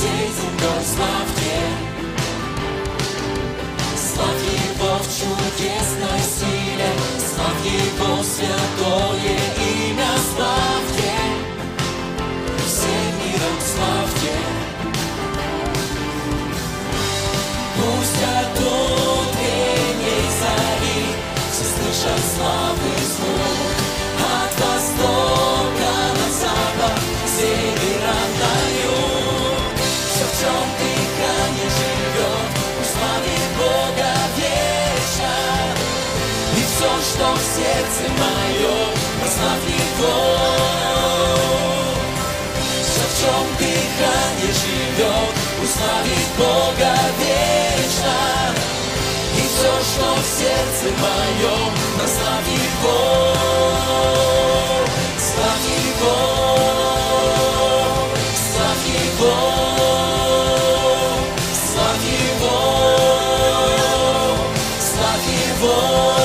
всей землей славьте. Славь Его в чудесной силе, славь Его святое имя, славьте. Всем миром славьте. Пусть от утренней зари все слышат славы звук, от востока на запад, севера на юг. Все, в чем дыхание живет, пусть славит Бога вечно. И все, что в сердце моем, прославь Его. Все, в чем дыхание живет, пусть славит Бога вечно. И все, что в сердце моем, прославь Его. Славь Его, славь Его, славь Его, славь Его.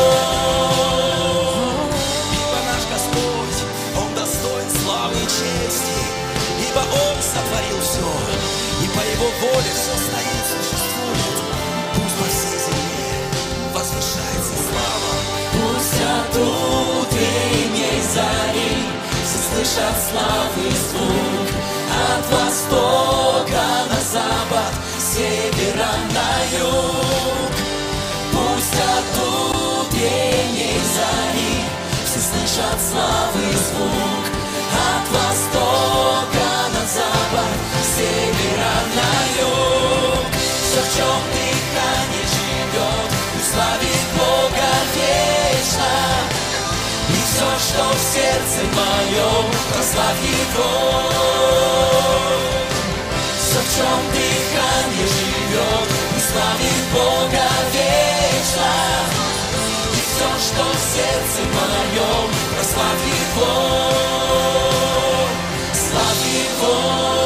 Ибо наш Господь, Он достоин славы и чести, ибо Он сотворил все, и по Его воле все стоит, существует. Пусть по всей земле возвышается слава. Пусть от утренней зари все слышат славы звук, от востока на запад, севера на юг. Пусть от утренней зари все слышат славы звук, от востока на запад, севера на юг. Все, в чем дыхание живет, пусть славит Бога вечно. И все, что в сердце моем, прославь Его. Все, в чем дыхание живет, пусть славит Бога вечно. И все, что в сердце моем, прославь Его. Славь Его.